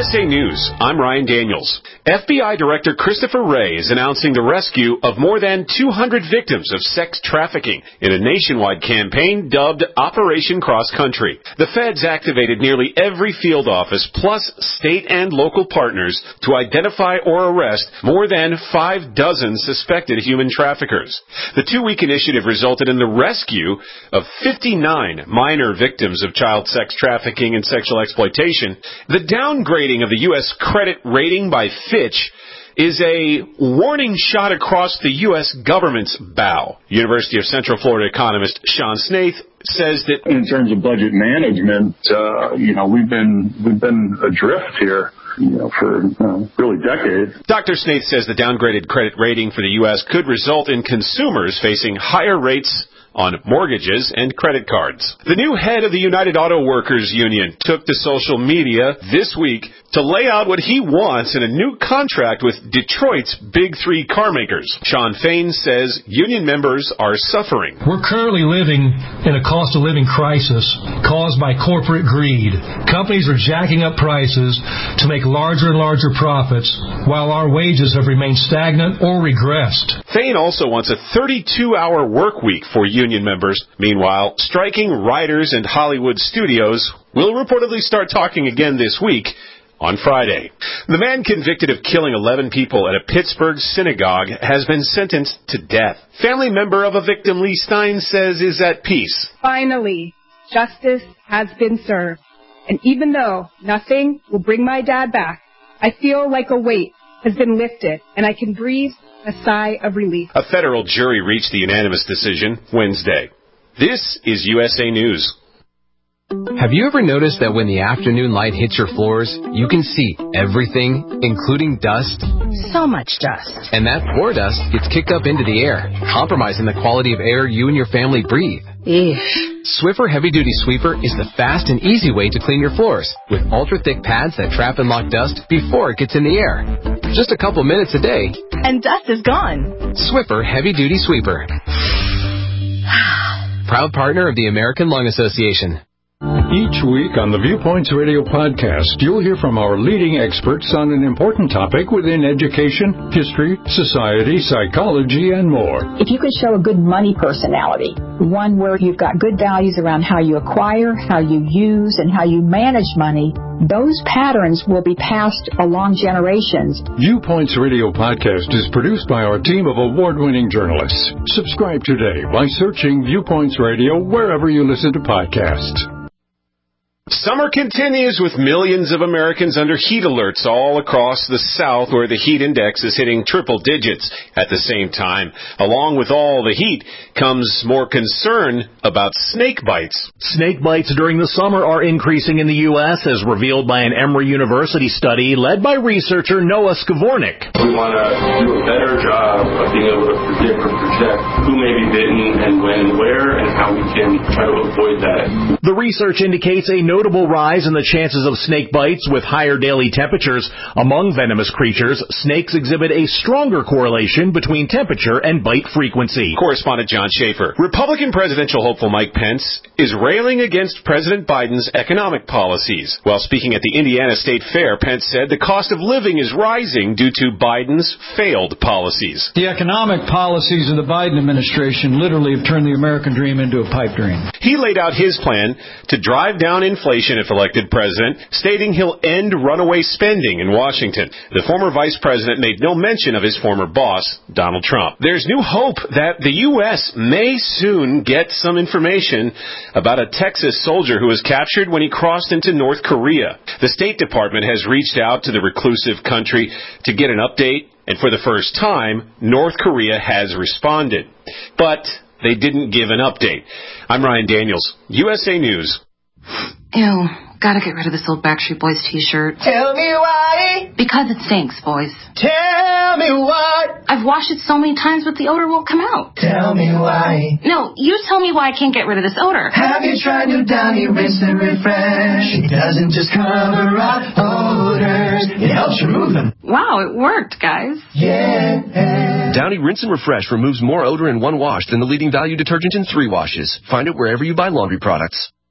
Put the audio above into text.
USA News, I'm Ryan Daniels. FBI Director Christopher Wray is announcing the rescue of more than 200 victims of sex trafficking in a nationwide campaign dubbed Operation Cross Country. The feds activated nearly every field office plus state and local partners to identify or arrest more than 6 suspected human traffickers. The 2-week initiative resulted in the rescue of 59 minor victims of child sex trafficking and sexual exploitation. The downgrading of the U.S. credit rating by Fitch is a warning shot across the U.S. government's bow. University of Central Florida economist Sean Snaith says that in terms of budget management, we've been adrift here. For really decades. Dr. Snaith says the downgraded credit rating for the U.S. could result in consumers facing higher rates on mortgages and credit cards. The new head of the United Auto Workers Union took to social media this week to lay out what he wants in a new contract with Detroit's Big Three car makers. Sean Fain says union members are suffering. We're currently living in a cost of living crisis caused by corporate greed. Companies are jacking up prices to make larger and larger profits while our wages have remained stagnant or regressed. Fain also wants a 32-hour work week for union members. Meanwhile, striking writers and Hollywood studios will reportedly start talking again this week on Friday. The man convicted of killing 11 people at a Pittsburgh synagogue has been sentenced to death. Family member of a victim, Lee Stein, says is at peace. Finally, justice has been served. And even though nothing will bring my dad back, I feel like a weight has been lifted and I can breathe a sigh of relief. A federal jury reached the unanimous decision Wednesday. This is USA News. Have you ever noticed that when the afternoon light hits your floors, you can see everything, including dust? So much dust. And that poor dust gets kicked up into the air, compromising the quality of air you and your family breathe. Eesh. Swiffer Heavy Duty Sweeper is the fast and easy way to clean your floors, with ultra-thick pads that trap and lock dust before it gets in the air. Just a couple minutes a day. And dust is gone. Swiffer Heavy Duty Sweeper. Proud partner of the American Lung Association. Each week on the Viewpoints Radio podcast, you'll hear from our leading experts on an important topic within education, history, society, psychology, and more. If you could show a good money personality, one where you've got good values around how you acquire, how you use, and how you manage money, those patterns will be passed along generations. Viewpoints Radio podcast is produced by our team of award-winning journalists. Subscribe today by searching Viewpoints Radio wherever you listen to podcasts. Summer continues with millions of Americans under heat alerts all across the South, where the heat index is hitting triple digits. At the same time, along with all the heat comes more concern about snake bites. Snake bites during the summer are increasing in the U.S., as revealed by an Emory University study led by researcher Noah Skavornik. We want to do a better job of being able to predict or project who may be bitten and when and where, and how we can try to avoid that. The research indicates a notable rise in the chances of snake bites with higher daily temperatures. Among venomous creatures, snakes exhibit a stronger correlation between temperature and bite frequency. Correspondent John Schaefer. Republican presidential hopeful Mike Pence is railing against President Biden's economic policies. While speaking at the Indiana State Fair, Pence said the cost of living is rising due to Biden's failed policies. The economic policies of the Biden administration literally have turned the American dream into a pipe dream. He laid out his plan to drive down inflation if elected president, stating he'll end runaway spending in Washington. The former vice president made no mention of his former boss, Donald Trump. There's new hope that the U.S. may soon get some information about a Texas soldier who was captured when he crossed into North Korea. The State Department has reached out to the reclusive country to get an update, and for the first time, North Korea has responded. But they didn't give an update. I'm Ryan Daniels, USA News. Ew, gotta get rid of this old Backstreet Boys t-shirt. Tell me why. Because it stinks, boys. Tell me why. I've washed it so many times, but the odor won't come out. Tell me why. No, you tell me why I can't get rid of this odor. Have you tried New Downy Rinse and Refresh? It doesn't just cover up odors, it helps remove them. Wow, it worked, guys. Yeah. Downy Rinse and Refresh removes more odor in one wash than the leading value detergent in 3 washes. Find it wherever you buy laundry products.